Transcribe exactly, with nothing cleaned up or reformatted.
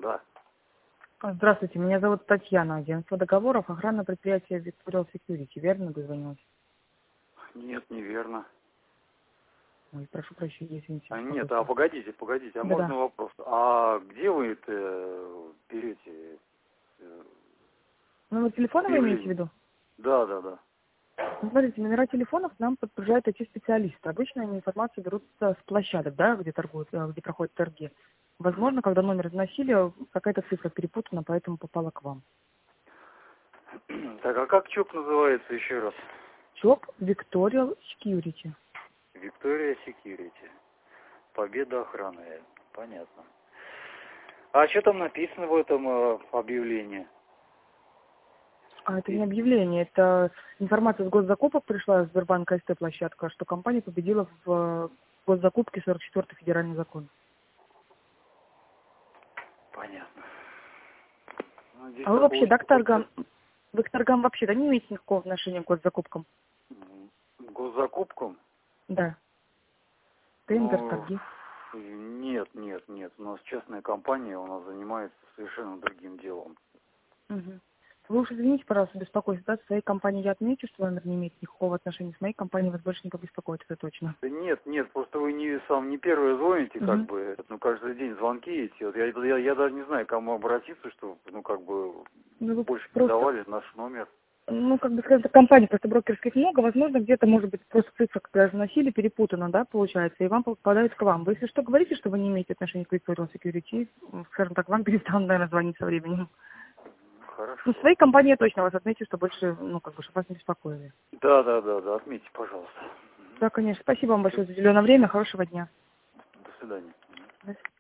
Да. Здравствуйте, меня зовут Татьяна, агентство договоров, охранное предприятие Victorial Security. Верно дозвонилась? Нет, неверно. Ой, прошу прощения, извините. А, нет, а беспокойство. погодите, погодите, а Да-да. можно вопрос? А где вы это берете э, Номер телефона вы имеете в объявление? виду? Да, да, да. Ну, смотрите, номера телефонов нам подгружают эти специалисты. Обычно они информацию берут с площадок, да, где торгуют, э, где проходят торги. Мгм. Возможно, когда номер заносили, какая-то цифра перепутана, поэтому попала к вам. Так, а как ЧОП называется еще раз? ЧОП Victorial Security. Виктория Секьюрити. Победа охраны. Понятно. А что там написано в этом э, объявлении? А это И- не объявление, это информация с госзакупок пришла с Сбербанка СТ площадка, что компания победила в э, госзакупке сорок четвёртый федеральный закон. Понятно. Ну, здесь А вы такого вообще, да, к получается торгам, вы к торгам вообще, да, не имеете никакого отношения к госзакупкам? м, госзакупкам. Да. Тендер, Ну, торги. нет, нет, нет. У нас частная компания, у нас занимается совершенно другим делом. Мгм. Вы уж извините, пожалуйста, беспокойство, да, своей компании я отмечу, что номер не имеет никакого отношения с моей компанией, вас больше не побеспокоит, это точно. Да нет, нет, просто вы не сам не первые звоните, как Мгм. бы, ну, каждый день звонки эти. Вот я, я, я даже не знаю, к кому обратиться, что, ну, как бы, Ну, вы больше не просто, давали наш номер. ну, как бы скажем так, компаний просто брокерских много, возможно, где-то, может быть, просто цифра, когда заносили, перепутана, да, получается, и вам попадает к вам. Вы, если что, говорите, что вы не имеете отношения к Victorial Security, скажем так, вам перестанут, наверное, звонить со временем. Ну, Хорошо. своей компании я точно вас отмечу, что больше, ну, как бы, чтобы вас не беспокоили. Да, да, да, да, отметьте, пожалуйста. Да, конечно. Спасибо вам Всё, большое за уделенное время. Хорошего дня. до свидания. До свидания.